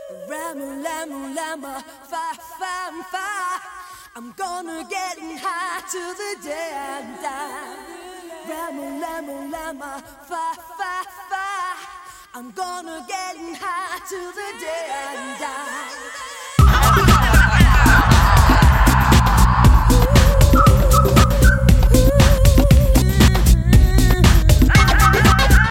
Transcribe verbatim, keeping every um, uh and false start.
Ram, lam, llama, fa, fa, fa. I'm gonna get high to the day I die. Ram, lam, llama, fa, fa, fa. I'm gonna get high to the day I die.